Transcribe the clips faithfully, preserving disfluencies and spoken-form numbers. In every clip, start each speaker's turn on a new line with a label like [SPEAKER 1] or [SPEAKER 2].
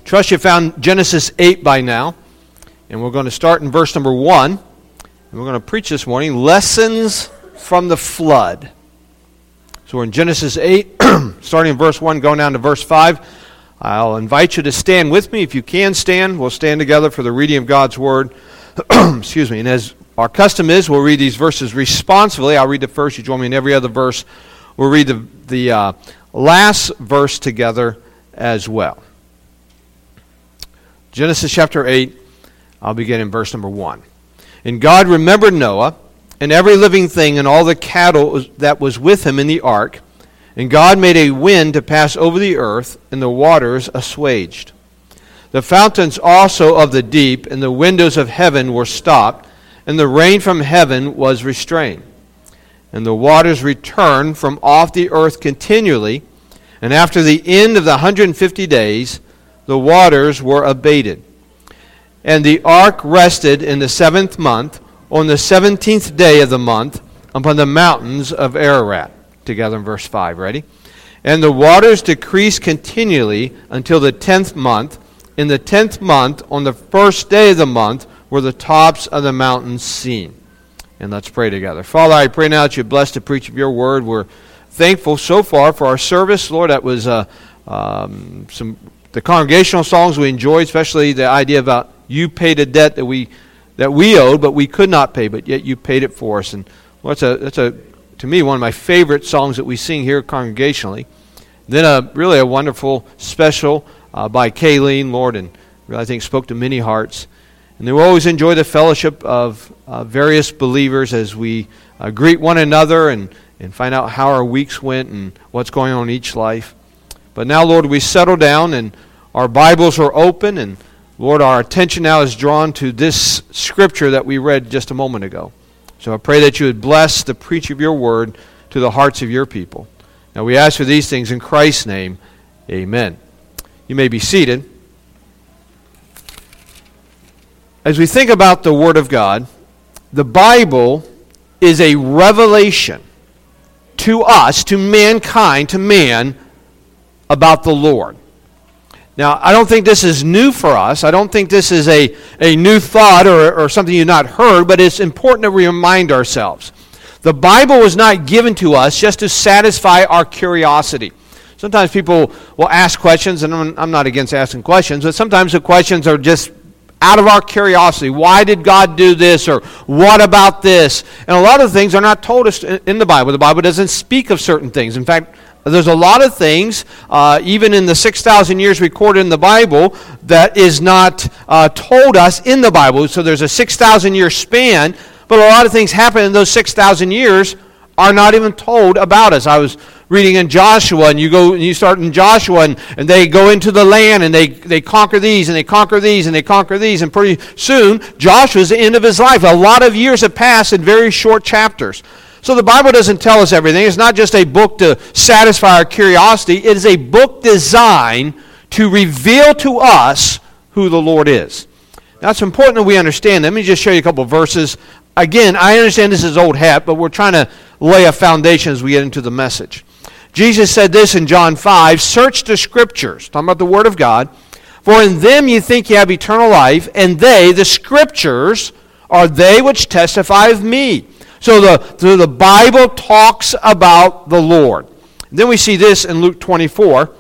[SPEAKER 1] Trust you found Genesis eight by now. And we're going to start in verse number one. And we're going to preach this morning, Lessons from the Flood. So we're in Genesis eight, starting in verse one, going down to verse five. I'll invite you to stand with me. If you can stand, we'll stand together for the reading of God's Word. Excuse me. And as our custom is, we'll read these verses responsively. I'll read the first. You join me in every other verse. We'll read the, the uh, last verse together as well. Genesis chapter eight, I'll begin in verse number one. And God remembered Noah and every living thing and all the cattle that was with him in the ark. And God made a wind to pass over the earth, and the waters assuaged. The fountains also of the deep and the windows of heaven were stopped, and the rain from heaven was restrained. And the waters returned from off the earth continually, and after the end of the hundred and fifty days, the waters were abated. And the ark rested in the seventh month, on the seventeenth day of the month, upon the mountains of Ararat. Together in verse five, ready? And the waters decreased continually until the tenth month. In the tenth month, on the first day of the month, were the tops of the mountains seen. And let's pray together. Father, I pray now that you bless the preach of your word. We're thankful so far for our service. Lord, that was uh, um, some the congregational songs we enjoyed, especially the idea about you paid a debt that we that we owed, but we could not pay, but yet you paid it for us. And well, that's a that's a to me, one of my favorite songs that we sing here congregationally. Then a really a wonderful special uh, by Kayleen, Lord, and really I think spoke to many hearts. And then we always enjoy the fellowship of uh, various believers as we uh, greet one another and, and find out how our weeks went and what's going on in each life. But now, Lord, we settle down and our Bibles are open, and Lord, our attention now is drawn to this scripture that we read just a moment ago. So I pray that you would bless the preach of your word to the hearts of your people. Now we ask for these things in Christ's name. Amen. You may be seated. As we think about the Word of God, the Bible is a revelation to us, to mankind, to man, about the Lord. Now, I don't think this is new for us. I don't think this is a, a new thought or, or something you've not heard, but it's important that we remind ourselves. The Bible was not given to us just to satisfy our curiosity. Sometimes people will ask questions, and I'm, I'm not against asking questions, but sometimes the questions are just out of our curiosity. Why did God do this? Or what about this? And a lot of things are not told us in the Bible. The Bible doesn't speak of certain things. In fact, there's a lot of things, uh, even in the six thousand years recorded in the Bible, that is not uh, told us in the Bible. So there's a six thousand year span, but a lot of things happen in those six thousand years are not even told about us. I was reading in Joshua, and you go and you start in Joshua, and, and they go into the land, and they, they conquer these, and they conquer these, and they conquer these, and pretty soon, Joshua's the end of his life. A lot of years have passed in very short chapters. So the Bible doesn't tell us everything. It's not just a book to satisfy our curiosity. It is a book designed to reveal to us who the Lord is. Now, it's important that we understand. Let me just show you a couple of verses. Again, I understand this is old hat, but we're trying to lay a foundation as we get into the message. Jesus said this in John five, "Search the Scriptures," talking about the Word of God, "for in them you think you have eternal life, and they, the Scriptures, are they which testify of me." So the, so the Bible talks about the Lord. And then we see this in Luke twenty-four,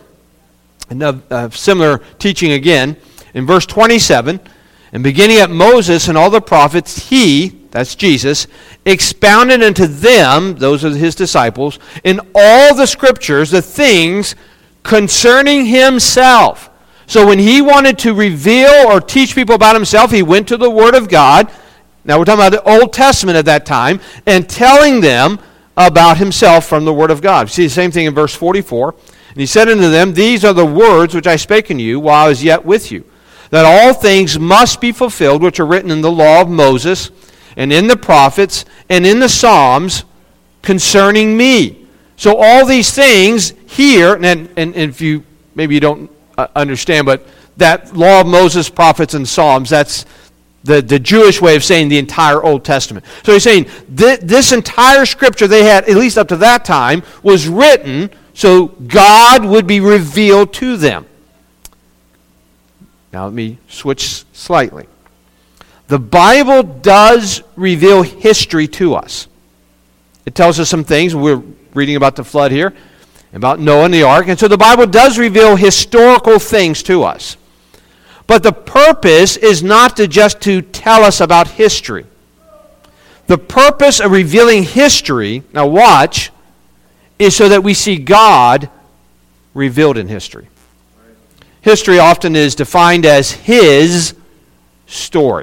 [SPEAKER 1] and a, a similar teaching again. In verse twenty-seven, "And beginning at Moses and all the prophets, he," that's Jesus, "expounded unto them," those are his disciples, "in all the Scriptures the things concerning himself." So when he wanted to reveal or teach people about himself, he went to the Word of God. Now we're talking about the Old Testament at that time, and telling them about himself from the Word of God. You see the same thing in verse forty-four. "And he said unto them, These are the words which I spake unto you while I was yet with you, that all things must be fulfilled which are written in the law of Moses, and in the prophets, and in the Psalms concerning me." So all these things here, and, and, and if you, maybe you don't uh, understand, but that law of Moses, prophets, and Psalms, that's The, the Jewish way of saying the entire Old Testament. So he's saying th- this entire Scripture they had, at least up to that time, was written so God would be revealed to them. Now let me switch slightly. The Bible does reveal history to us. It tells us some things. We're reading about the flood here, about Noah and the ark. And so the Bible does reveal historical things to us. But the purpose is not to just to tell us about history. The purpose of revealing history, now watch, is so that we see God revealed in history. History often is defined as His story.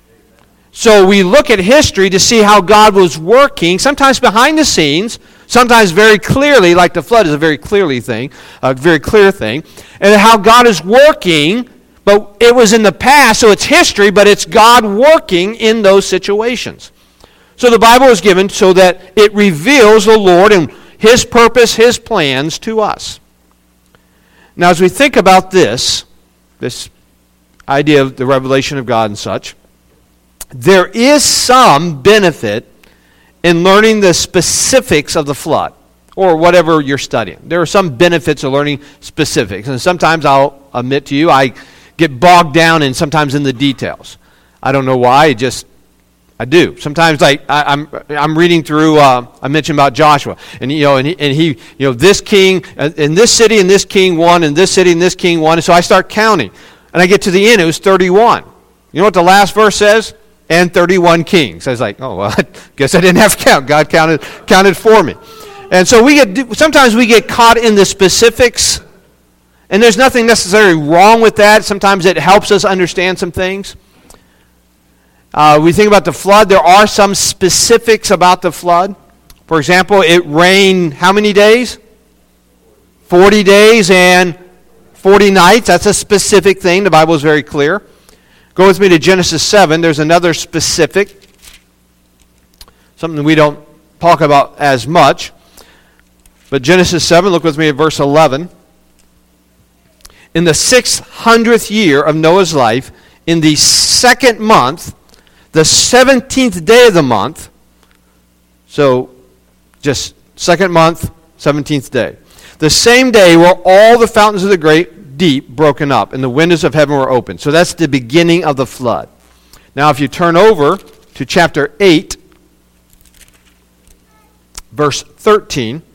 [SPEAKER 1] So we look at history to see how God was working, sometimes behind the scenes, sometimes very clearly, like the flood is a very clearly thing, a very clear thing, and how God is working, but it was in the past, so it's history, but it's God working in those situations. So the Bible is given so that it reveals the Lord and His purpose, His plans to us. Now, as we think about this, this idea of the revelation of God and such, there is some benefit in learning the specifics of the flood, or whatever you're studying. There are some benefits of learning specifics, and sometimes I'll admit to you, I get bogged down in sometimes in the details. I don't know why, it just I do. Sometimes like I, I'm I'm reading through. Uh, I mentioned about Joshua, and you know, and he, and he, you know, this king uh, in this city, and this king won, and this city, and this king won. And so I start counting, and I get to the end. It was thirty-one. You know what the last verse says? And thirty-one kings. I was like, oh well, I guess I didn't have to count. God counted counted for me. And so we get sometimes we get caught in the specifics, and there's nothing necessarily wrong with that. Sometimes it helps us understand some things. Uh, we think about the flood. There are some specifics about the flood. For example, it rained how many days? forty days and forty nights. That's a specific thing. The Bible is very clear. Go with me to Genesis seven. There's another specific, something we don't talk about as much. But Genesis seven, look with me at verse eleven. In the six hundredth year of Noah's life, in the second month, the seventeenth day of the month, so just second month, seventeenth day. The same day were all the fountains of the great deep broken up, and the windows of heaven were opened. So that's the beginning of the flood. Now if you turn over to chapter eight, verse thirteen.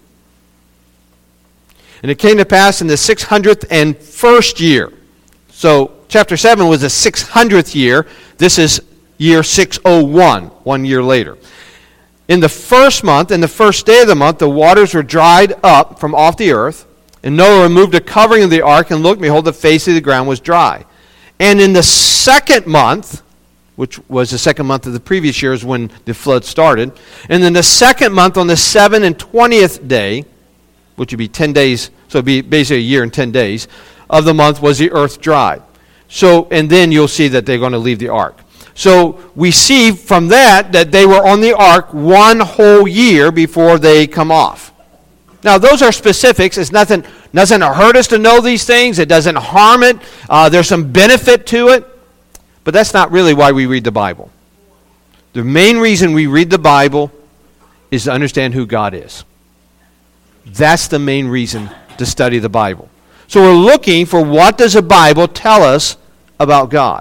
[SPEAKER 1] And it came to pass in the six hundredth and first year. So chapter seven was the six hundredth year. This is year six oh one, one year later. In the first month, in the first day of the month, the waters were dried up from off the earth, and Noah removed a covering of the ark, and looked, behold, the face of the ground was dry. And in the second month, which was the second month of the previous year, is when the flood started, and in the second month, on the seventh and twentieth day, which would be ten days, so it would be basically a year and ten days, of the month was the earth dried. So, and then you'll see that they're going to leave the ark. So we see from that that they were on the ark one whole year before they come off. Now those are specifics. It's nothing doesn't hurt us to know these things. It doesn't harm it. Uh, there's some benefit to it. But that's not really why we read the Bible. The main reason we read the Bible is to understand who God is. That's the main reason to study the Bible. So we're looking for what does the Bible tell us about God.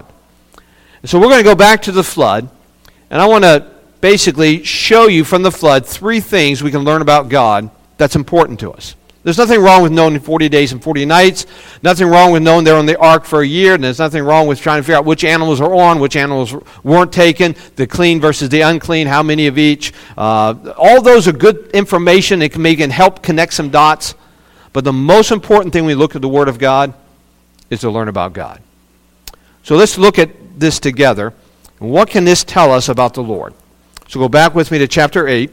[SPEAKER 1] So we're going to go back to the flood, and I want to basically show you from the flood three things we can learn about God that's important to us. There's nothing wrong with knowing forty days and forty nights, nothing wrong with knowing they're on the ark for a year, and there's nothing wrong with trying to figure out which animals are on, which animals weren't taken, the clean versus the unclean, how many of each. Uh, all those are good information. It can make and help connect some dots. But the most important thing when we look at the Word of God is to learn about God. So let's look at this together. What can this tell us about the Lord? So go back with me to chapter eight.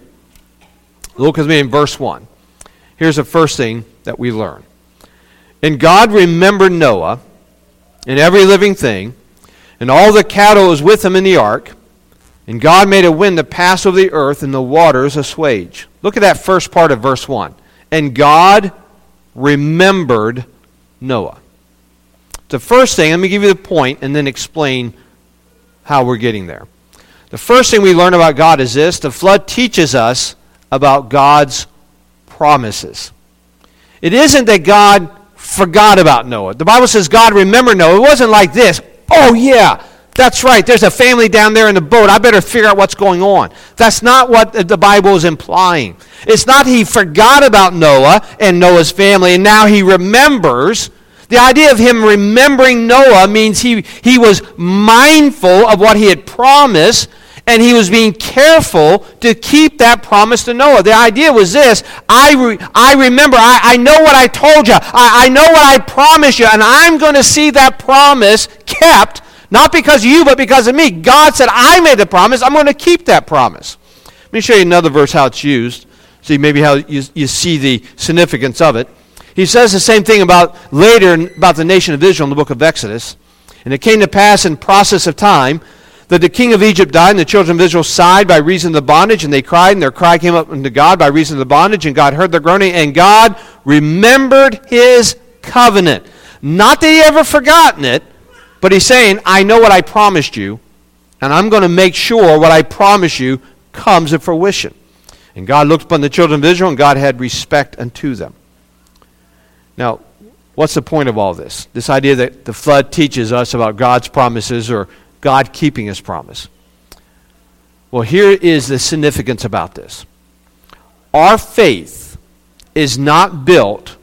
[SPEAKER 1] Look with me in verse one. Here's the first thing that we learn. And God remembered Noah and every living thing, and all the cattle was with him in the ark. And God made a wind to pass over the earth, and the waters assuage. Look at that first part of verse one. And God remembered Noah. The first thing, let me give you the point and then explain how we're getting there. The first thing we learn about God is this: the flood teaches us about God's promises. It isn't that God forgot about Noah. The Bible says God remembered Noah. It wasn't like this. Oh, yeah, that's right. There's a family down there in the boat. I better figure out what's going on. That's not what the Bible is implying. It's not he forgot about Noah and Noah's family, and now he remembers. The idea of him remembering Noah means he, he was mindful of what he had promised, and he was being careful to keep that promise to Noah. The idea was this: I, re, I remember, I, I know what I told you, I, I know what I promised you, and I'm going to see that promise kept, not because of you, but because of me. God said, I made the promise, I'm going to keep that promise. Let me show you another verse how it's used, see maybe how you, you see the significance of it. He says the same thing about later about the nation of Israel in the book of Exodus. And it came to pass in process of time that the king of Egypt died, and the children of Israel sighed by reason of the bondage, and they cried, and their cry came up unto God by reason of the bondage, and God heard their groaning, and God remembered his covenant. Not that he ever forgotten it, but he's saying, I know what I promised you, and I'm going to make sure what I promise you comes to fruition. And God looked upon the children of Israel, and God had respect unto them. Now, what's the point of all this? This idea that the flood teaches us about God's promises or God keeping his promise. Well, here is the significance about this. Our faith is not built,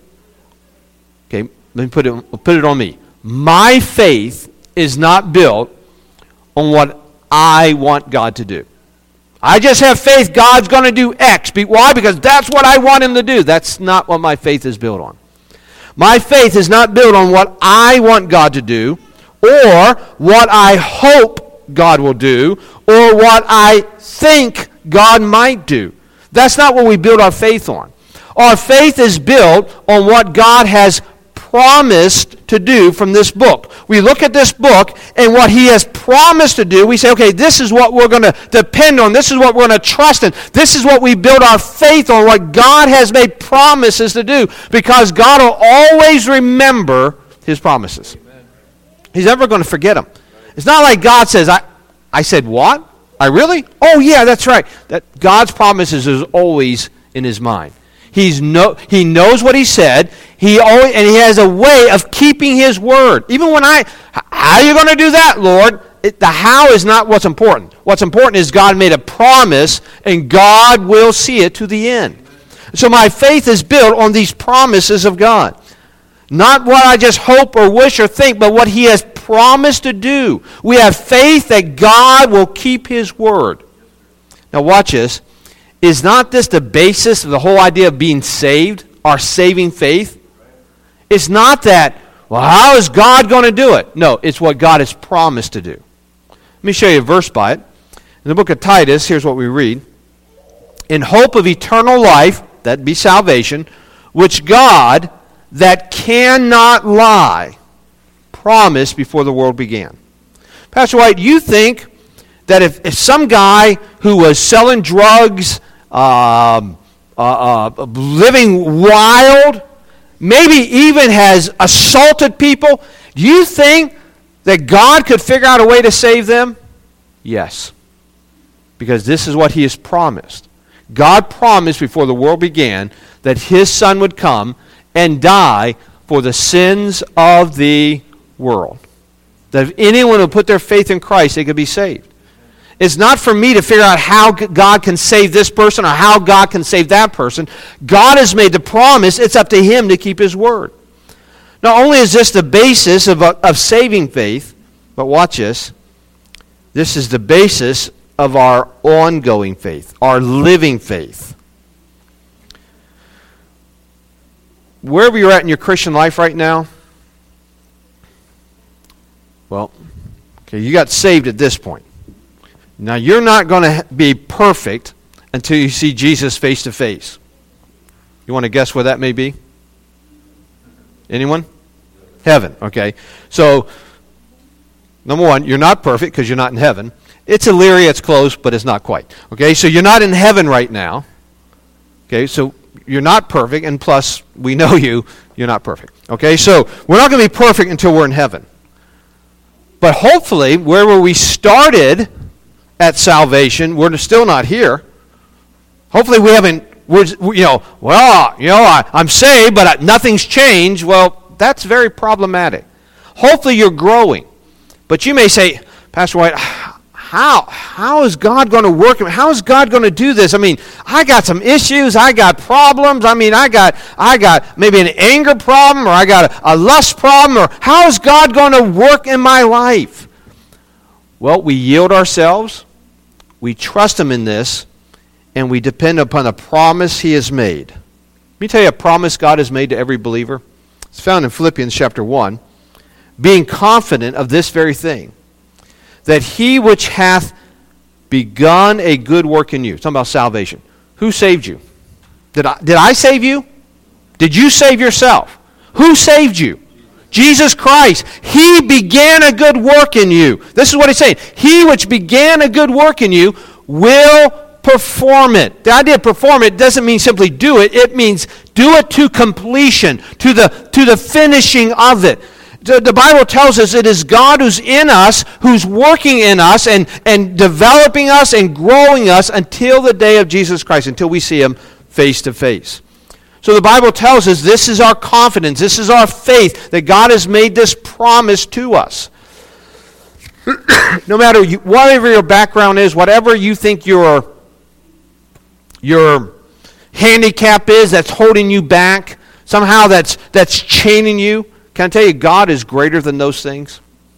[SPEAKER 1] okay, let me put it, put it on me. My faith is not built on what I want God to do. I just have faith God's going to do X. Why? Because that's what I want him to do. That's not what my faith is built on. My faith is not built on what I want God to do, or what I hope God will do, or what I think God might do. That's not what we build our faith on. Our faith is built on what God has promised to do from this book. We look at this book and what he has promised to do. We say, okay, this is what we're going to depend on. This is what we're going to trust in. This is what we build our faith on, what God has made promises to do, because God will always remember his promises. Amen. He's never going to forget them. It's not like God says, I, I said what? I really? Oh yeah, that's right. That God's promises is always in his mind. He's no, he knows what he said. He always, and he has a way of keeping his word. Even when I, how are you going to do that, Lord? It, the how is not what's important. What's important is God made a promise, and God will see it to the end. So my faith is built on these promises of God. Not what I just hope or wish or think, but what he has promised to do. We have faith that God will keep his word. Now watch this. Is not this the basis of the whole idea of being saved, our saving faith? It's not that, well, how is God going to do it? No, it's what God has promised to do. Let me show you a verse by it. In the book of Titus, here's what we read. In hope of eternal life, that be salvation, which God, that cannot lie, promised before the world began. Pastor White, you think that if, if some guy who was selling drugs, Um, uh, uh, living wild, maybe even has assaulted people, do you think that God could figure out a way to save them? Yes. Because this is what he has promised. God promised before the world began that his son would come and die for the sins of the world. That if anyone would put their faith in Christ, they could be saved. It's not for me to figure out how God can save this person or how God can save that person. God has made the promise. It's up to him to keep his word. Not only is this the basis of, of saving faith, but watch this. This is the basis of our ongoing faith, our living faith. Wherever you're at in your Christian life right now, well, okay, you got saved at this point. Now, you're not going to be perfect until you see Jesus face to face. You want to guess where that may be? Anyone? Heaven, okay. So, number one, you're not perfect because you're not in heaven. It's Illyria, it's close, but it's not quite. Okay, so you're not in heaven right now. Okay, so you're not perfect, and plus, we know you, you're not perfect. Okay, so we're not going to be perfect until we're in heaven. But hopefully, wherever we started at salvation, we're still not here. Hopefully we haven't, we're, you know, well, you know, I, I'm saved, but I, nothing's changed. Well, That's very problematic. Hopefully you're growing. But you may say, Pastor White, how? How is God going to work? How is God going to do this? I mean, I got some issues. I got problems. I mean, I got I got maybe an anger problem, or I got a, a lust problem, or how is God going to work in my life? Well, we yield ourselves. We trust Him in this, and we depend upon a promise He has made. Let me tell you a promise God has made to every believer. It's found in Philippians chapter one. Being confident of this very thing, that He which hath begun a good work in you. It's talking about salvation. Who saved you? Did I, did I save you? Did you save yourself? Who saved you? Jesus Christ. He began a good work in you. This is what He's saying. He which began a good work in you will perform it. The idea of perform it doesn't mean simply do it. It means do it to completion, to the, to the finishing of it. The, the Bible tells us it is God who's in us, who's working in us and, and developing us and growing us until the day of Jesus Christ, until we see Him face to face. So the Bible tells us this is our confidence, this is our faith, that God has made this promise to us. No matter you, whatever your background is, whatever you think your, your handicap is that's holding you back, somehow that's, that's chaining you, can I tell you, God is greater than those things?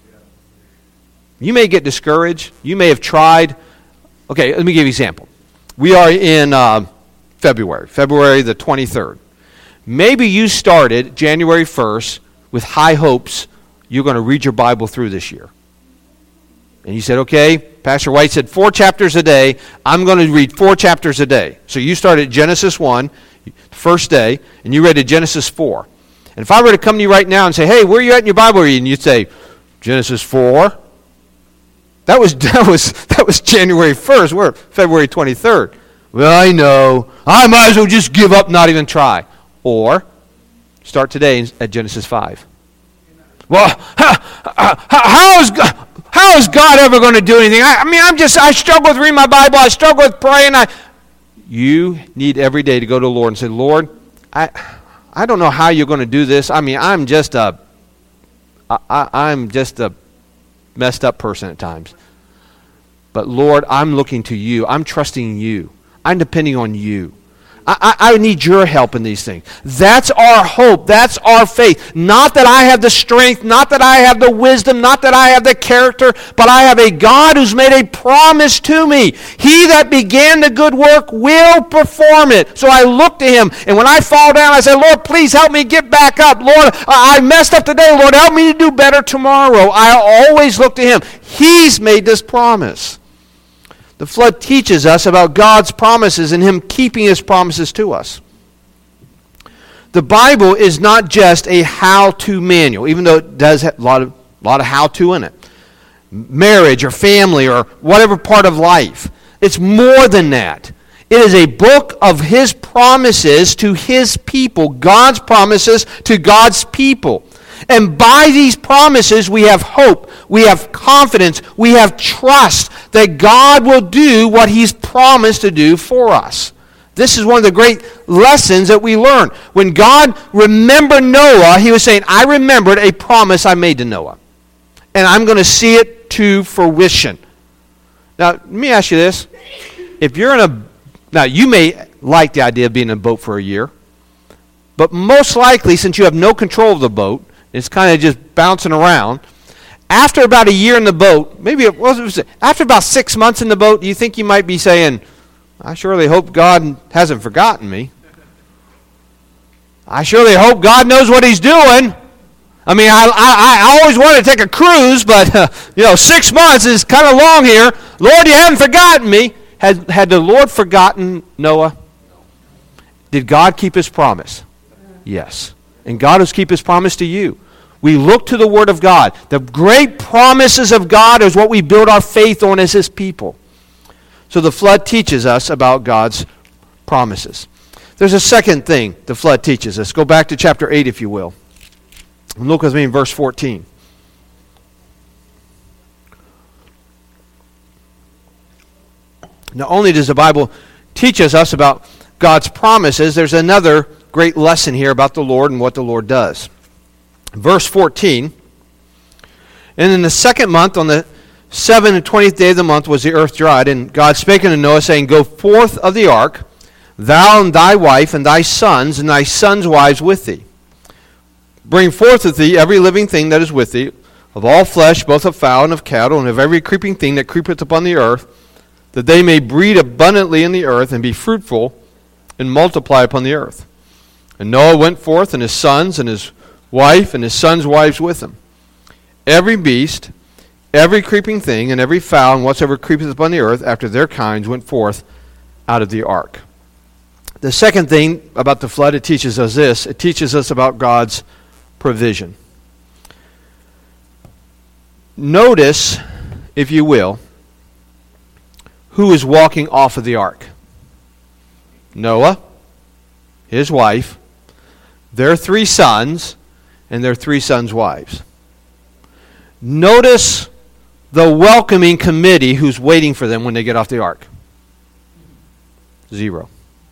[SPEAKER 1] You may get discouraged. You may have tried. Okay, let me give you an example. We are in uh, February, February the twenty-third. Maybe you started January first with high hopes you're going to read your Bible through this year. And you said, okay, Pastor White said four chapters a day. I'm going to read four chapters a day. So you started Genesis one, first day, and you read to Genesis four. And if I were to come to you right now and say, hey, where are you at in your Bible reading? You'd say, Genesis four. That was that was that was January first. We're February twenty-third. Well, I know. I might as well just give up, not even try. Or start today at Genesis five. Well, how, how, how is God, how is God ever going to do anything? I, I mean, I'm just I struggle with reading my Bible. I struggle with praying. I, you need every day to go to the Lord and say, Lord, I. I don't know how you're going to do this. I mean, I'm just a, I, I, I'm just a messed up person at times. But Lord, I'm looking to you. I'm trusting you. I'm depending on you. I, I, I need your help in these things. That's our hope. That's our faith. Not that I have the strength, not that I have the wisdom, not that I have the character, but I have a God who's made a promise to me. He that began the good work will perform it. So I look to Him, and when I fall down, I say, Lord, please help me get back up. Lord, I messed up today. Lord, help me to do better tomorrow. I always look to Him. He's made this promise. The flood teaches us about God's promises and Him keeping His promises to us. The Bible is not just a how-to manual, even though it does have a lot of, a lot of how-to in it. Marriage or family or whatever part of life. It's more than that. It is a book of His promises to His people, God's promises to God's people. And by these promises, we have hope, we have confidence, we have trust that God will do what He's promised to do for us. This is one of the great lessons that we learn. When God remembered Noah, He was saying, I remembered a promise I made to Noah. And I'm going to see it to fruition. Now, let me ask you this. If you're in a... Now, you may like the idea of being in a boat for a year. But most likely, since you have no control of the boat, it's kind of just bouncing around. After about a year in the boat, maybe it was after about six months in the boat, do you think you might be saying, I surely hope God hasn't forgotten me. I surely hope God knows what He's doing. I mean, I I, I always wanted to take a cruise, but uh, you know, six months is kind of long here. Lord, you haven't forgotten me. Had had the Lord forgotten Noah? Did God keep His promise? Yes. And God will keep His promise to you. We look to the Word of God. The great promises of God is what we build our faith on as His people. So the flood teaches us about God's promises. There's a second thing the flood teaches us. Go back to chapter eight, if you will. And look with me in verse fourteen. Not only does the Bible teach us, us about God's promises, there's another great lesson here about the Lord and what the Lord does. Verse fourteen, and in the second month, on the seventh and twentieth day of the month, was the earth dried. And God spake unto Noah, saying, Go forth of the ark, thou and thy wife, and thy sons, and thy sons' wives with thee. Bring forth with thee every living thing that is with thee, of all flesh, both of fowl and of cattle, and of every creeping thing that creepeth upon the earth, that they may breed abundantly in the earth, and be fruitful, and multiply upon the earth. And Noah went forth, and his sons, and his wife, and his sons' wives with him. Every beast, every creeping thing, and every fowl, and whatsoever creepeth upon the earth, after their kinds, went forth out of the ark. The second thing about the flood, it teaches us this. It teaches us about God's provision. Notice, if you will, who is walking off of the ark. Noah, his wife, their three sons, and their three sons' wives. Notice the welcoming committee who's waiting for them when they get off the ark. Zero.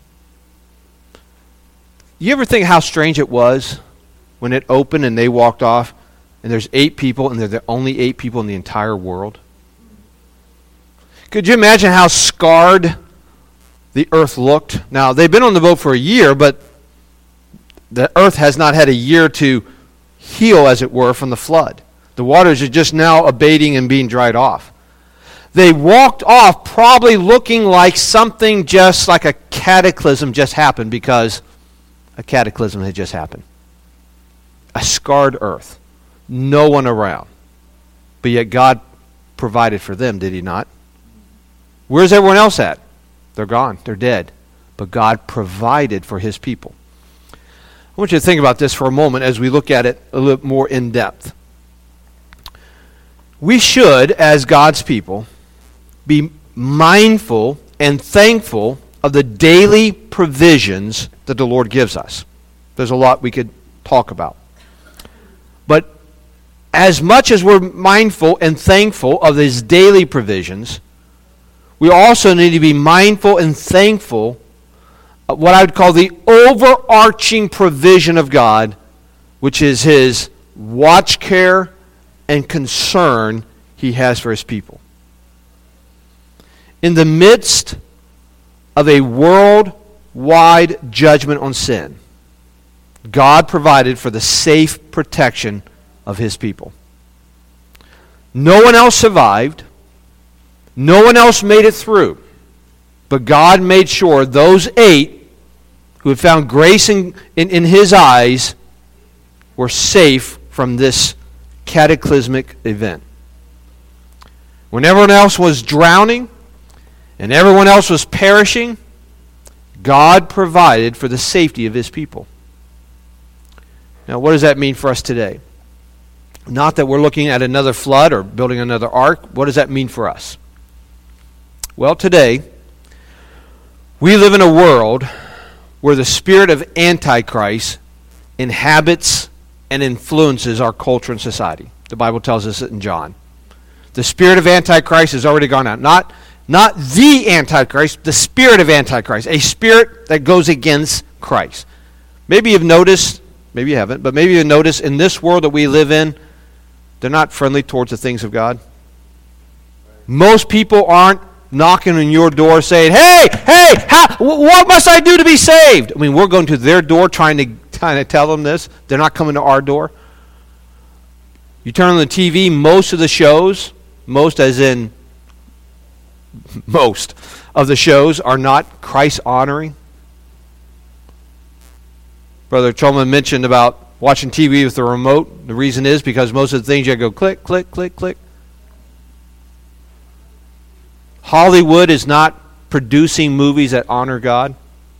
[SPEAKER 1] You ever think how strange it was when it opened and they walked off, and there's eight people, and they're the only eight people in the entire world? Could you imagine how scarred the earth looked? Now, they've been on the boat for a year, but the earth has not had a year to heal, as it were, from the flood. The waters are just now abating and being dried off. They walked off probably looking like something just like a cataclysm just happened, because a cataclysm had just happened. A scarred earth. No one around. But yet God provided for them, did he not? Where's everyone else at? They're gone. They're dead. But God provided for his people. I want you to think about this for a moment as we look at it a little more in depth. We should, as God's people, be mindful and thankful of the daily provisions that the Lord gives us. There's a lot we could talk about. But as much as we're mindful and thankful of his daily provisions, we also need to be mindful and thankful what I would call the overarching provision of God, which is his watch care and concern he has for his people. In the midst of a worldwide judgment on sin, God provided for the safe protection of his people. No one else survived. No one else made it through. But God made sure those eight who had found grace in, in, in his eyes were safe from this cataclysmic event. When everyone else was drowning and everyone else was perishing, God provided for the safety of his people. Now, what does that mean for us today? Not that we're looking at another flood or building another ark. What does that mean for us? Well, today, we live in a world where the spirit of Antichrist inhabits and influences our culture and society. The Bible tells us it in John. The spirit of Antichrist has already gone out. Not, not the Antichrist, the spirit of Antichrist. A spirit that goes against Christ. Maybe you've noticed, maybe you haven't, but maybe you've noticed in this world that we live in, they're not friendly towards the things of God. Most people aren't knocking on your door saying, hey, hey, how, what must I do to be saved? I mean, we're going to their door trying to, trying to tell them this. They're not coming to our door. You turn on the T V, most of the shows, most as in most of the shows are not Christ-honoring. Brother Cholman mentioned about watching T V with the remote. The reason is because most of the things you go click, click, click, click. Hollywood is not producing movies that honor God.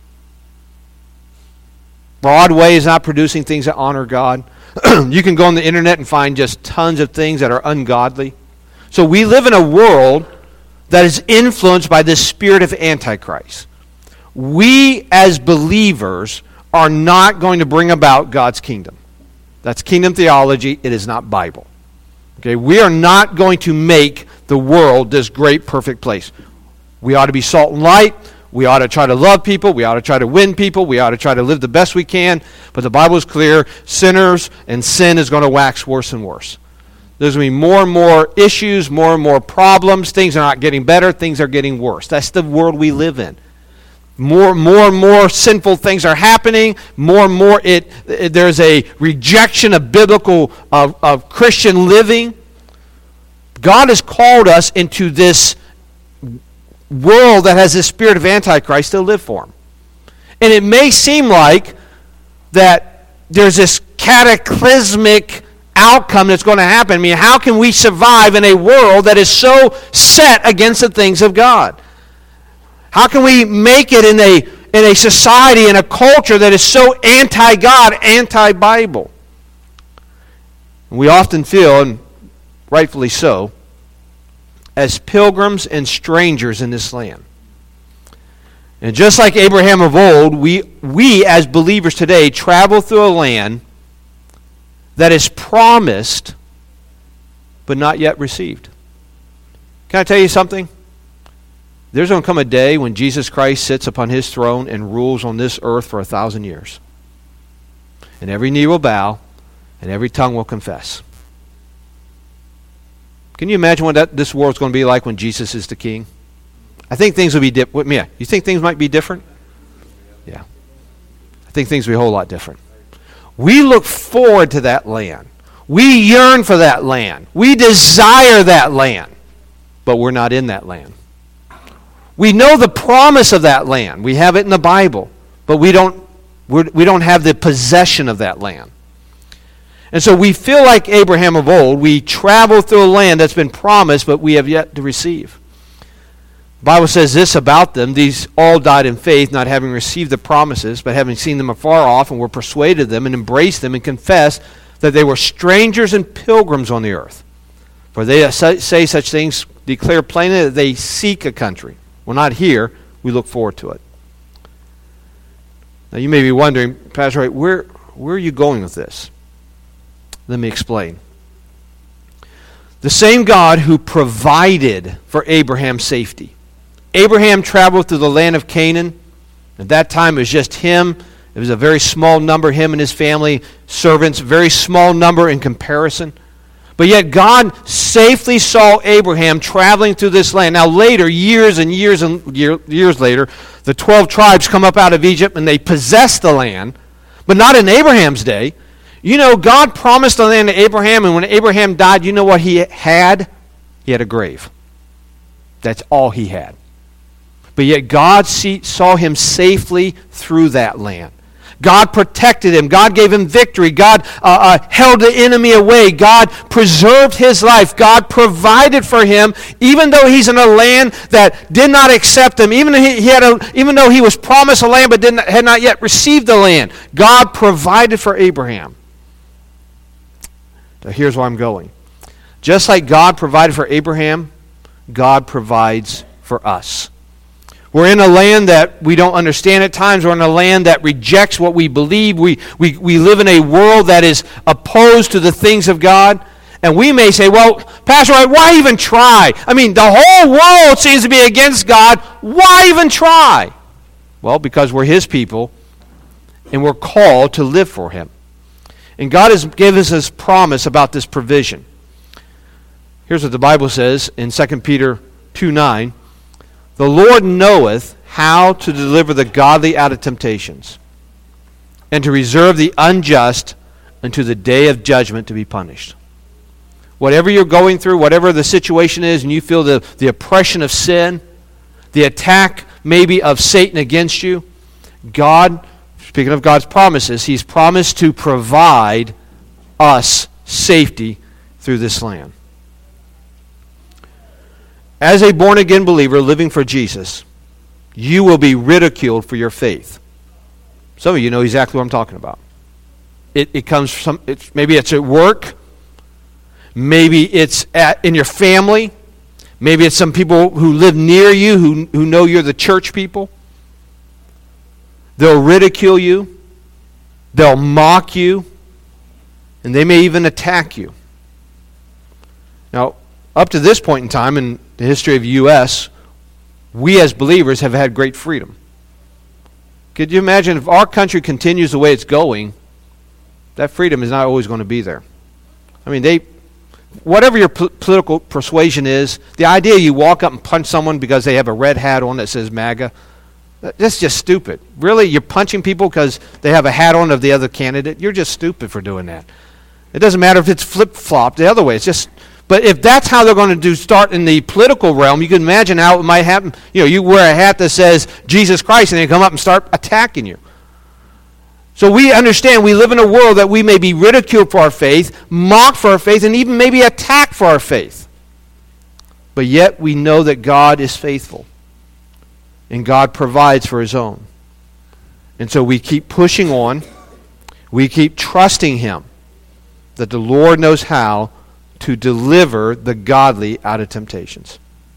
[SPEAKER 1] Broadway is not producing things that honor God. You can go on the internet and find just tons of things that are ungodly. So we live in a world that is influenced by this spirit of Antichrist. We as believers are not going to bring about God's kingdom. That's kingdom theology. It is not Bible. Okay, we are not going to make the world this great, perfect place. We ought to be salt and light. We ought to try to love people. We ought to try to win people. We ought to try to live the best we can. But the Bible is clear. Sinners and sin is going to wax worse and worse. There's going to be more and more issues, more and more problems. Things are not getting better. Things are getting worse. That's the world we live in. More, more and more sinful things are happening. More and more, it, it there's a rejection of biblical, of, of Christian living. God has called us into this world that has this spirit of Antichrist to live for him. And it may seem like that there's this cataclysmic outcome that's going to happen. I mean, how can we survive in a world that is so set against the things of God? How can we make it in a in a society, in a culture that is so anti-God, anti-Bible? We often feel, and rightfully so, as pilgrims and strangers in this land. And just like Abraham of old, we, we as believers today travel through a land that is promised but not yet received. Can I tell you something? There's going to come a day when Jesus Christ sits upon his throne and rules on this earth for a thousand years. And every knee will bow and every tongue will confess. Can you imagine what that, this world's going to be like when Jesus is the king? I think things will be different. Yeah, you think things might be different? Yeah. I think things will be a whole lot different. We look forward to that land. We yearn for that land. We desire that land. But we're not in that land. We know the promise of that land. We have it in the Bible. But we don't, we're, we don't have the possession of that land. And so we feel like Abraham of old. We travel through a land that's been promised, but we have yet to receive. The Bible says this about them: these all died in faith, not having received the promises, but having seen them afar off, and were persuaded them, and embraced them, and confessed that they were strangers and pilgrims on the earth. For they say such things, declare plainly that they seek a country. Well, not here. We look forward to it. Now you may be wondering, Pastor Wright, where, where are you going with this? Let me explain. The same God who provided for Abraham's safety. Abraham traveled through the land of Canaan. At that time, it was just him. It was a very small number, him and his family, servants, very small number in comparison. But yet God safely saw Abraham traveling through this land. Now later, years and years and year, years later, the twelve tribes come up out of Egypt and they possess the land, but not in Abraham's day. You know, God promised the land to Abraham, and when Abraham died, you know what he had? He had a grave. That's all he had. But yet God see, saw him safely through that land. God protected him. God gave him victory. God uh, uh, held the enemy away. God preserved his life. God provided for him, even though he's in a land that did not accept him. Even though he, he had a, even though he was promised a land but did not, had not yet received the land, God provided for Abraham. So here's where I'm going. Just like God provided for Abraham, God provides for us. We're in a land that we don't understand at times. We're in a land that rejects what we believe. We, we, we live in a world that is opposed to the things of God. And we may say, well, Pastor, why even try? I mean, the whole world seems to be against God. Why even try? Well, because we're his people and we're called to live for him. And God has given us his promise about this provision. Here's what the Bible says in Second Peter two nine. The Lord knoweth how to deliver the godly out of temptations, and to reserve the unjust unto the day of judgment to be punished. Whatever you're going through, whatever the situation is, and you feel the, the oppression of sin, the attack maybe of Satan against you, God, speaking of God's promises, he's promised to provide us safety through this land. As a born-again believer living for Jesus, you will be ridiculed for your faith. Some of you know exactly what I'm talking about. It, it comes from, it's, maybe it's at work. Maybe it's at, in your family. Maybe it's some people who live near you who, who know you're the church people. They'll ridicule you. They'll mock you. And they may even attack you. Now, up to this point in time in the history of the U S, we as believers have had great freedom. Could you imagine if our country continues the way it's going, that freedom is not always going to be there. I mean, they, whatever your p- political persuasion is, the idea you walk up and punch someone because they have a red hat on that says MAGA, that's just stupid. Really, you're punching people because they have a hat on of the other candidate? You're just stupid for doing that. It doesn't matter if it's flip-flopped the other way. It's just, but if that's how they're going to do start in the political realm, you can imagine how it might happen. You know, you wear a hat that says Jesus Christ and they come up and start attacking you. So we understand we live in a world that we may be ridiculed for our faith, mocked for our faith, and even maybe attacked for our faith. But yet we know that God is faithful. And God provides for his own. And so we keep pushing on. We keep trusting him that the Lord knows how to deliver the godly out of temptations.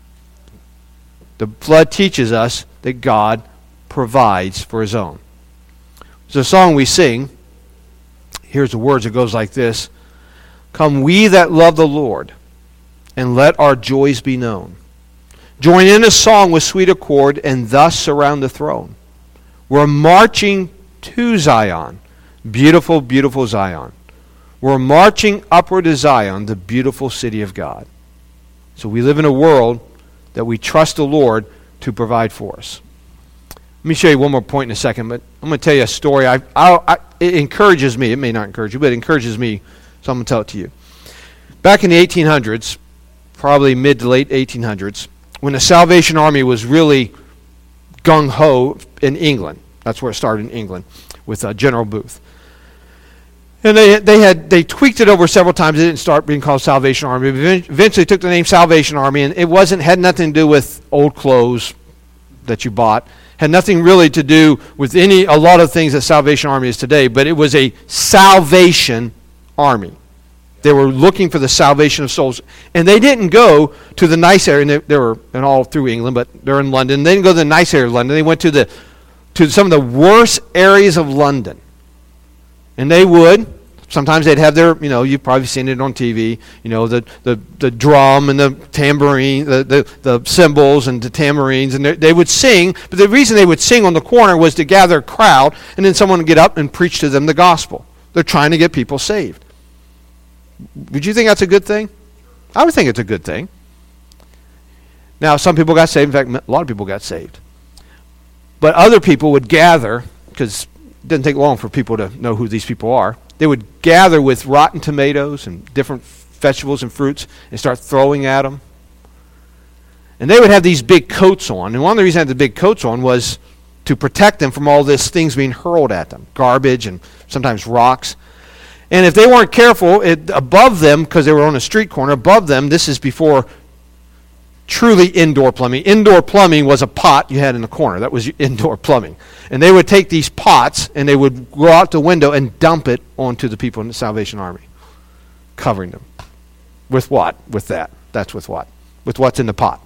[SPEAKER 1] The flood teaches us that God provides for his own. There's a song we sing. Here's the words. It goes like this. Come we that love the Lord, and let our joys be known. Join in a song with sweet accord, and thus surround the throne. We're marching to Zion, beautiful, beautiful Zion. We're marching upward to Zion, the beautiful city of God. So we live in a world that we trust the Lord to provide for us. Let me show you one more point in a second, but I'm going to tell you a story. I, I, I, it encourages me. It may not encourage you, but it encourages me, so I'm going to tell it to you. Back in the eighteen hundreds, probably mid to late eighteen hundreds, when the Salvation Army was really gung-ho in England. That's where it started in England with uh, General Booth. And they they had they tweaked it over several times. It didn't start being called Salvation Army. But eventually took the name Salvation Army, and it wasn't had nothing to do with old clothes that you bought. Had nothing really to do with any a lot of things that Salvation Army is today. But it was a Salvation Army. They were looking for the salvation of souls. And they didn't go to the nice area. And they, they were in all through England, but they're in London. They didn't go to the nice area of London. They went to the to some of the worst areas of London. And they would, sometimes they'd have their, you know, you've probably seen it on T V, you know, the, the, the drum and the tambourine, the, the, the cymbals and the tambourines. And they, they would sing. But the reason they would sing on the corner was to gather a crowd. And then someone would get up and preach to them the gospel. They're trying to get people saved. Would you think that's a good thing? I would think it's a good thing. Now, some people got saved. In fact, a lot of people got saved. But other people would gather, because it didn't take long for people to know who these people are. They would gather with rotten tomatoes and different vegetables and fruits and start throwing at them. And they would have these big coats on. And one of the reasons they had the big coats on was to protect them from all this things being hurled at them. Garbage and sometimes rocks. And if they weren't careful, it, above them, because they were on a street corner, above them, this is before truly indoor plumbing. Indoor plumbing was a pot you had in the corner. That was indoor plumbing. And they would take these pots and they would go out the window and dump it onto the people in the Salvation Army, covering them. With what? With that. That's with what? With what's in the pot.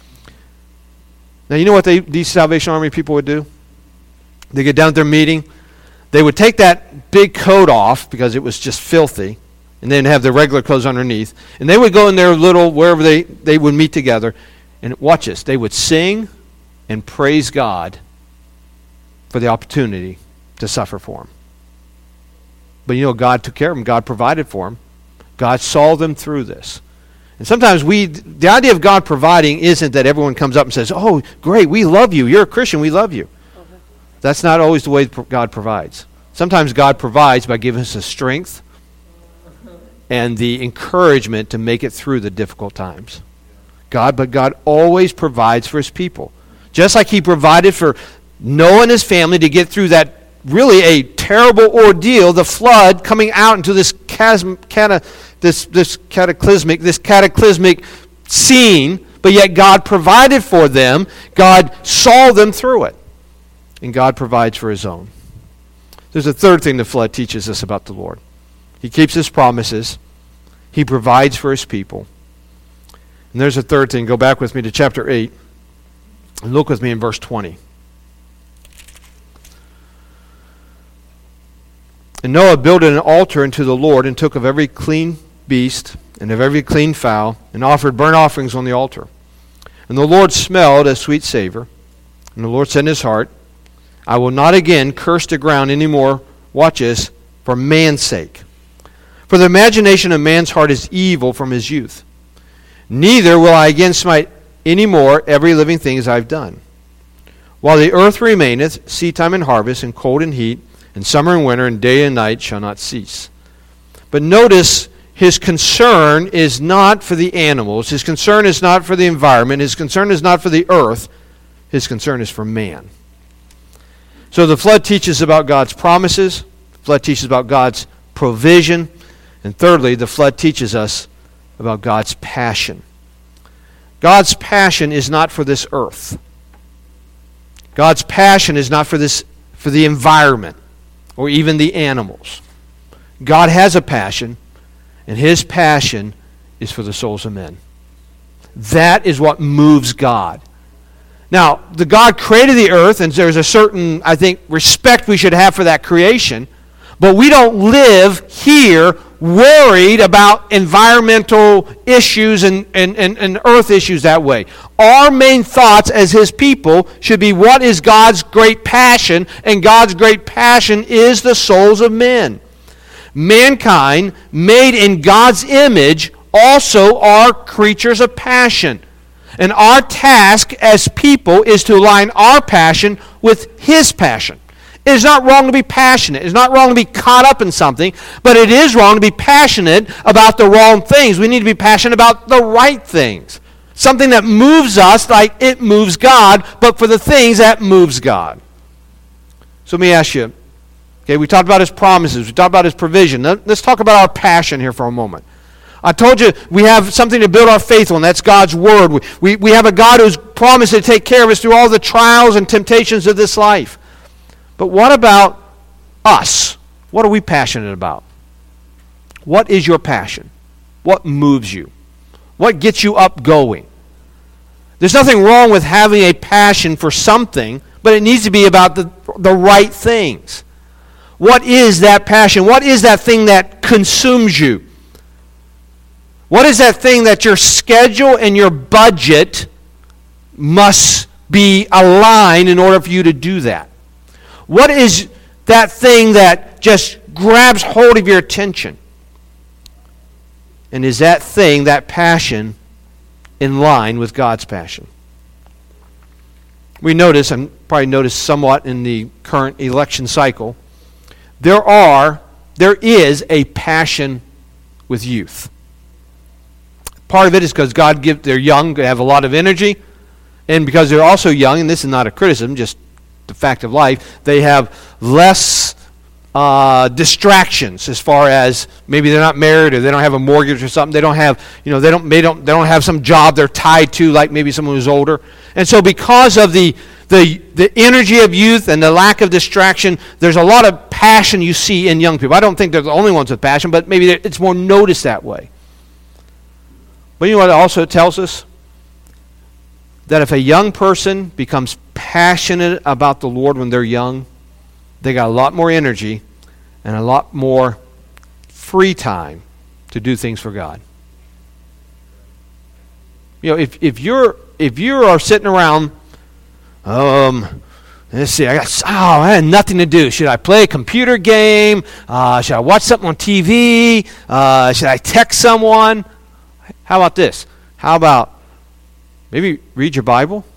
[SPEAKER 1] Now, you know what they, these Salvation Army people would do? They get down at their meeting. They would take that big coat off because it was just filthy, and then have their regular clothes underneath. And they would go in their little, wherever they, they would meet together, and watch this. They would sing and praise God for the opportunity to suffer for him. But you know, God took care of them. God provided for them. God saw them through this. And sometimes we, the idea of God providing isn't that everyone comes up and says, oh, great, we love you. You're a Christian, we love you. That's not always the way God provides. Sometimes God provides by giving us the strength and the encouragement to make it through the difficult times. God, but God always provides for his people. Just like he provided for Noah and his family to get through that really a terrible ordeal, the flood coming out into this chasm, cata, this, this cataclysmic, this cataclysmic scene, but yet God provided for them. God saw them through it. And God provides for his own. There's a third thing the flood teaches us about the Lord. He keeps his promises. He provides for his people. And there's a third thing. Go back with me to chapter eight. And look with me in verse twenty. And Noah built an altar unto the Lord, and took of every clean beast, and of every clean fowl, and offered burnt offerings on the altar. And the Lord smelled a sweet savor. And the Lord said in his heart, I will not again curse the ground any more, watch this, for man's sake. For the imagination of man's heart is evil from his youth. Neither will I again smite any more every living thing as I have done. While the earth remaineth, seedtime and harvest, and cold and heat, and summer and winter, and day and night shall not cease. But notice, his concern is not for the animals. His concern is not for the environment. His concern is not for the earth. His concern is for man. So the flood teaches about God's promises. The flood teaches about God's provision. And thirdly, the flood teaches us about God's passion. God's passion is not for this earth. God's passion is not for this, for the environment or even the animals. God has a passion, and his passion is for the souls of men. That is what moves God. Now, the God created the earth, and there's a certain, I think, respect we should have for that creation, but we don't live here worried about environmental issues and, and, and, and earth issues that way. Our main thoughts as his people should be, what is God's great passion? And God's great passion is the souls of men. Mankind, made in God's image, also are creatures of passion. And our task as people is to align our passion with his passion. It is not wrong to be passionate. It is not wrong to be caught up in something, but it is wrong to be passionate about the wrong things. We need to be passionate about the right things. Something that moves us like it moves God, but for the things that moves God. So let me ask you, okay, we talked about his promises. We talked about his provision. Let's talk about our passion here for a moment. I told you we have something to build our faith on. That's God's word. We, we, we have a God who's promised to take care of us through all the trials and temptations of this life. But what about us? What are we passionate about? What is your passion? What moves you? What gets you up going? There's nothing wrong with having a passion for something, but it needs to be about the, the right things. What is that passion? What is that thing that consumes you? What is that thing that your schedule and your budget must be aligned in order for you to do that? What is that thing that just grabs hold of your attention? And is that thing, that passion, in line with God's passion? We notice, and probably noticed somewhat in the current election cycle, there are, there is a passion with youth. Part of it is because God gives, they're young, they have a lot of energy, and because they're also young, and this is not a criticism, just the fact of life, they have less uh, distractions as far as maybe they're not married or they don't have a mortgage or something. They don't have, you know, they don't, they don't, they don't have some job they're tied to like maybe someone who's older. And so because of the the the energy of youth and the lack of distraction, there's a lot of passion you see in young people. I don't think they're the only ones with passion, but maybe it's more noticed that way. But you know what it also tells us? That if a young person becomes passionate about the Lord when they're young, they got a lot more energy and a lot more free time to do things for God. You know, if if you're if you are sitting around, um, let's see, I got oh, I had nothing to do. Should I play a computer game? Uh, should I watch something on T V? Uh, should I text someone? How about this? How about maybe read your Bible?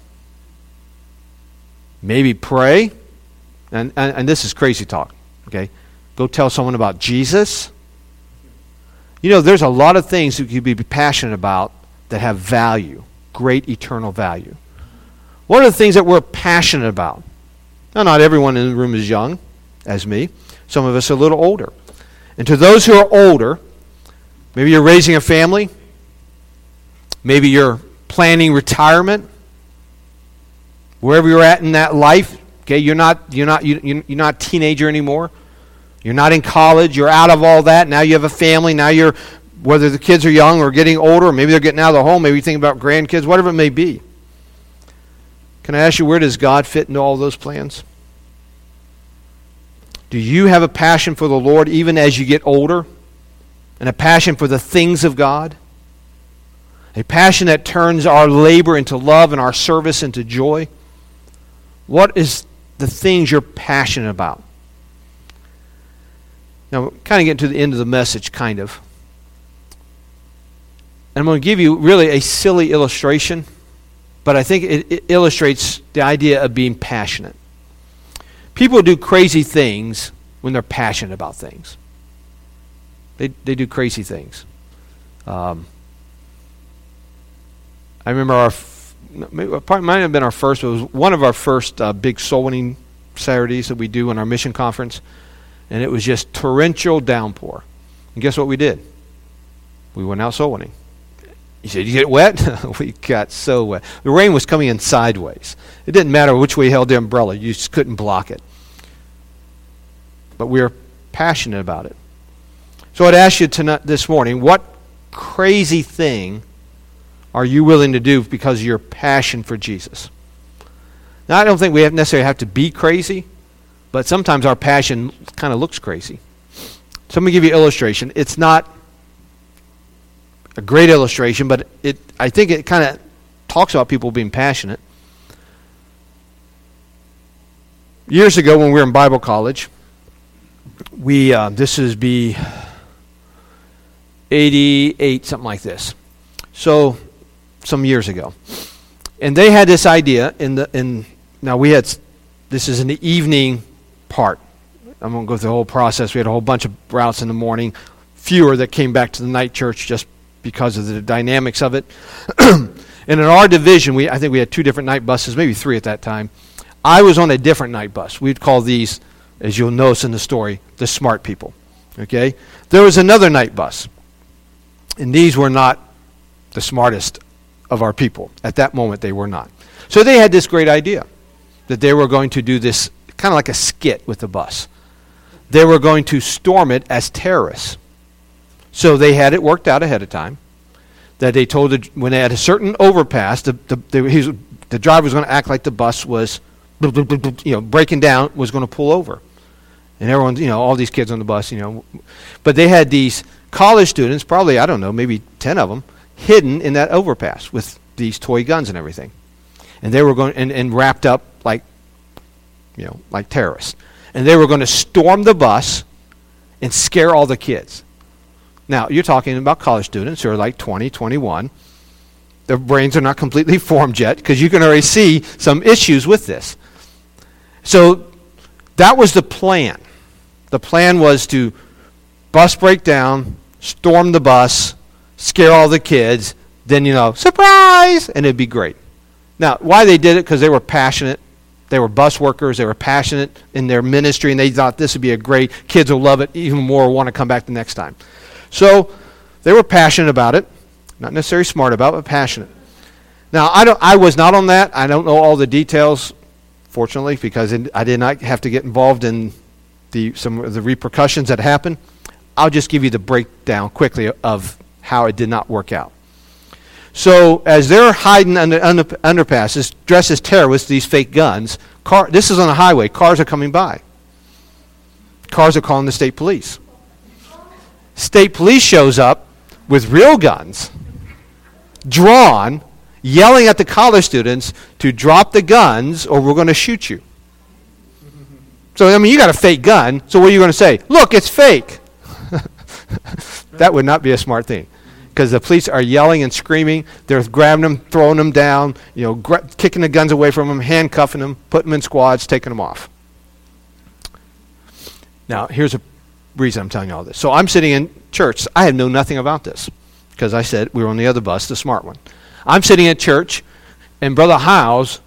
[SPEAKER 1] Maybe pray. And, and, and this is crazy talk, okay? Go tell someone about Jesus. You know, there's a lot of things you could be passionate about that have value, great eternal value. What are the things that we're passionate about? Now, not everyone in the room is young, as me. Some of us are a little older. And to those who are older, maybe you're raising a family. Maybe you're planning retirement. Wherever you're at in that life, okay, you're not you're not you, you're not a teenager anymore. You're not in college. You're out of all that. Now you have a family. Now you're, whether the kids are young or getting older, or maybe they're getting out of the home. Maybe you think about grandkids, whatever it may be. Can I ask you, where does God fit into all those plans? Do you have a passion for the Lord even as you get older? And a passion for the things of God? A passion that turns our labor into love and our service into joy. What is the things you're passionate about? Now, kind of getting to the end of the message, kind of. And I'm going to give you really a silly illustration, but I think it, it illustrates the idea of being passionate. People do crazy things when they're passionate about things. They they do crazy things. Um, I remember our, maybe, it might have been our first, it was one of our first uh, big soul winning Saturdays that we do in our mission conference, and it was just torrential downpour. And guess what we did? We went out soul winning. You said, you get wet? We got so wet. The rain was coming in sideways. It didn't matter which way you held the umbrella. You just couldn't block it. But we were passionate about it. So I'd ask you tonight, this morning, what crazy thing are you willing to do because of your passion for Jesus? Now, I don't think we have necessarily have to be crazy, but sometimes our passion kind of looks crazy. So let me give you an illustration. It's not a great illustration, but it I think it kind of talks about people being passionate. Years ago when we were in Bible college, we uh, this is be eighty-eight, something like this. So some years ago. And they had this idea in the in now we had this is in the evening part. I'm going to go through the whole process. We had a whole bunch of routes in the morning, fewer that came back to the night church just because of the dynamics of it. And in our division, we I think we had two different night buses, maybe three at that time. I was on a different night bus. We'd call these, as you'll notice in the story, the smart people. Okay? There was another night bus. And these were not the smartest of our people. At that moment, they were not. So they had this great idea that they were going to do this kind of like a skit with the bus. They were going to storm it as terrorists. So they had it worked out ahead of time that they told the, when they had a certain overpass, the the, the, was, the driver was going to act like the bus was, you know, breaking down, was going to pull over. And everyone, you know, all these kids on the bus, you know. But they had these college students, probably, I don't know, maybe ten of them, hidden in that overpass with these toy guns and everything. And they were going, and, and wrapped up like, you know, like terrorists. And they were going to storm the bus and scare all the kids. Now, you're talking about college students who are like twenty, twenty-one. Their brains are not completely formed yet because you can already see some issues with this. So that was the plan. The plan was to bus break down, storm the bus, scare all the kids, then, you know, surprise, and it'd be great. Now, why they did it? Because they were passionate. They were bus workers. They were passionate in their ministry, and they thought this would be a great, kids will love it even more, want to come back the next time. So they were passionate about it. Not necessarily smart about it, but passionate. Now, I don't. I was not on that. I don't know all the details, fortunately, because it, I did not have to get involved in the some of the repercussions that happened. I'll just give you the breakdown quickly of how it did not work out. So as they're hiding under, under underpasses, dressed as terrorists, these fake guns, car, this is on a highway, cars are coming by. Cars are calling the state police. State police shows up with real guns, drawn, yelling at the college students to drop the guns or we're going to shoot you. So, I mean, you got a fake gun, so what are you going to say? Look, it's fake. That would not be a smart thing. Because the police are yelling and screaming. They're grabbing them, throwing them down, you know, gra- kicking the guns away from them, handcuffing them, putting them in squads, taking them off. Now, here's a reason I'm telling you all this. So I'm sitting in church. I had known nothing about this because I said we were on the other bus, the smart one. I'm sitting at church, and Brother Howes,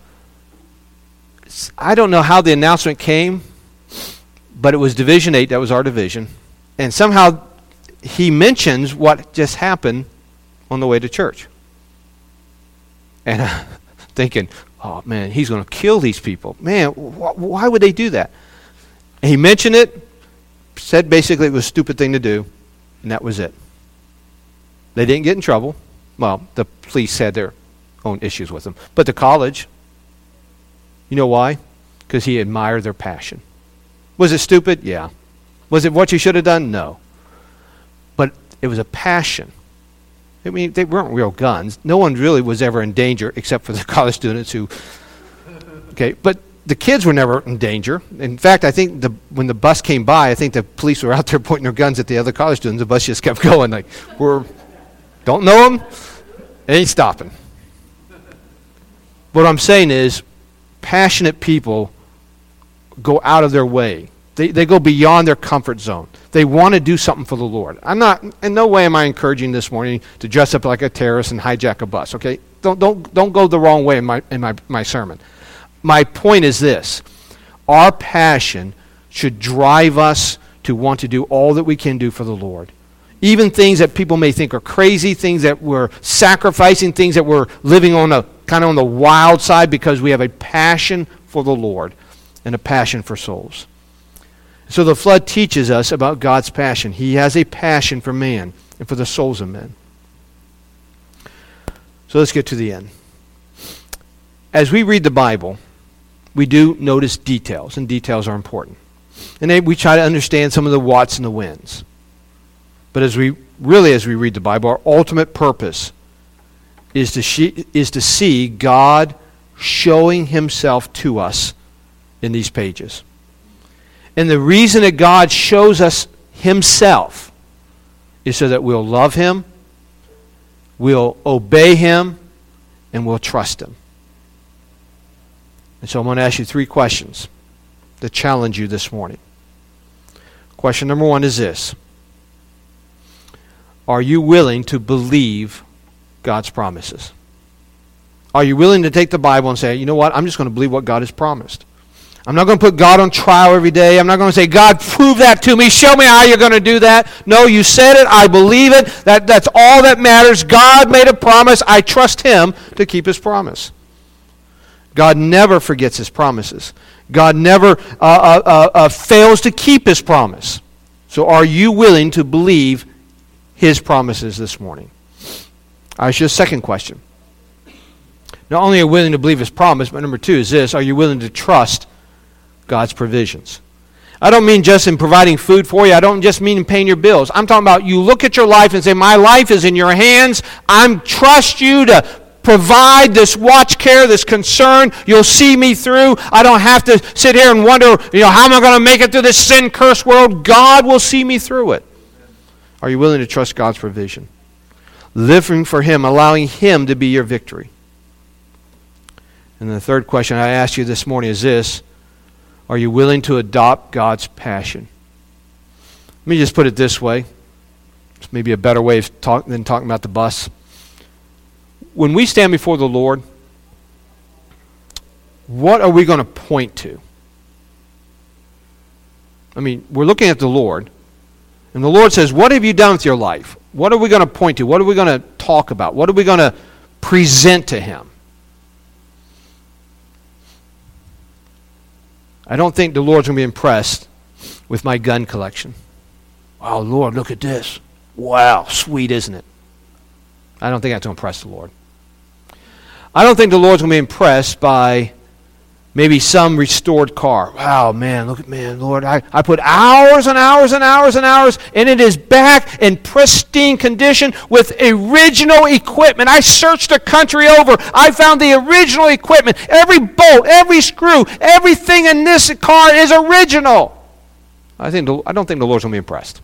[SPEAKER 1] I don't know how the announcement came, but it was Division eight. That was our division. And somehow he mentions what just happened on the way to church. And I'm thinking, oh, man, he's going to kill these people. Man, wh- why would they do that? And he mentioned it, said basically it was a stupid thing to do, and that was it. They didn't get in trouble. Well, the police had their own issues with them. But the college, you know why? Because he admired their passion. Was it stupid? Yeah. Was it what you should have done? No. But it was a passion. I mean, they weren't real guns. No one really was ever in danger except for the college students who, okay, but the kids were never in danger. In fact, I think the, when the bus came by, I think the police were out there pointing their guns at the other college students. The bus just kept going like, we're, don't know them, ain't stopping. What I'm saying is, passionate people go out of their way. They, they go beyond their comfort zone. They want to do something for the Lord. I'm not, in no way am I encouraging this morning to dress up like a terrorist and hijack a bus, okay? Don't, don't, don't go the wrong way in my, in my, my sermon. My point is this. Our passion should drive us to want to do all that we can do for the Lord. Even things that people may think are crazy, things that we're sacrificing, things that we're living on a kind of on the wild side because we have a passion for the Lord and a passion for souls. So the flood teaches us about God's passion. He has a passion for man and for the souls of men. So let's get to the end. As we read the Bible, we do notice details, and details are important. And then we try to understand some of the whats and the whens. But as we really, as we read the Bible, our ultimate purpose is to, she, is to see God showing himself to us in these pages. And the reason that God shows us himself is so that we'll love him, we'll obey him, and we'll trust him. And so I'm going to ask you three questions to challenge you this morning. Question number one is this. Are you willing to believe God's promises? Are you willing to take the Bible and say, you know what, I'm just going to believe what God has promised. I'm not going to put God on trial every day. I'm not going to say, God, prove that to me. Show me how you're going to do that. No, you said it. I believe it. That, that's all that matters. God made a promise. I trust him to keep his promise. God never forgets his promises. God never uh, uh, uh, uh, fails to keep his promise. So are you willing to believe his promises this morning? I ask you a second question. Not only are you willing to believe his promise, but number two is this. Are you willing to trust God's provisions? I don't mean just in providing food for you. I don't just mean in paying your bills. I'm talking about you look at your life and say, my life is in your hands. I trust you to provide this watch care, this concern. You'll see me through. I don't have to sit here and wonder, you know, how am I going to make it through this sin-cursed world? God will see me through it. Are you willing to trust God's provision? Living for him, allowing him to be your victory. And the third question I ask you this morning is this. Are you willing to adopt God's passion? Let me just put it this way. It's maybe a better way of talk, than talking about the bus. When we stand before the Lord, what are we going to point to? I mean, we're looking at the Lord, and the Lord says, what have you done with your life? What are we going to point to? What are we going to talk about? What are we going to present to him? I don't think the Lord's going to be impressed with my gun collection. Wow, Lord, look at this. Wow, sweet, isn't it? I don't think that's going to impress the Lord. I don't think the Lord's going to be impressed by maybe some restored car. Wow, man, look at man, Lord, I, I put hours and hours and hours and hours, and it is back in pristine condition with original equipment. I searched the country over. I found the original equipment. Every bolt, every screw, everything in this car is original. I think the, I don't think the Lord's going to be impressed.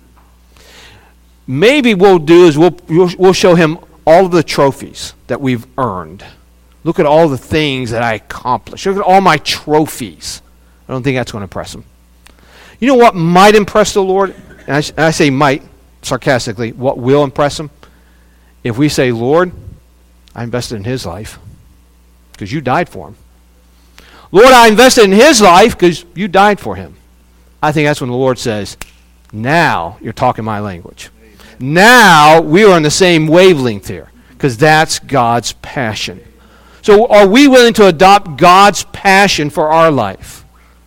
[SPEAKER 1] Maybe what we'll do is we'll, we'll show him all of the trophies that we've earned. Look at all the things that I accomplished. Look at all my trophies. I don't think that's going to impress him. You know what might impress the Lord? And I, and I say might, sarcastically. What will impress him? If we say, Lord, I invested in his life because you died for him. Lord, I invested in his life because you died for him. I think that's when the Lord says, now you're talking my language. Now we are on the same wavelength here because that's God's passion. So are we willing to adopt God's passion for our life?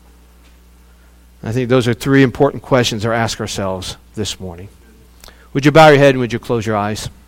[SPEAKER 1] I think those are three important questions to ask ourselves this morning. Would you bow your head and would you close your eyes?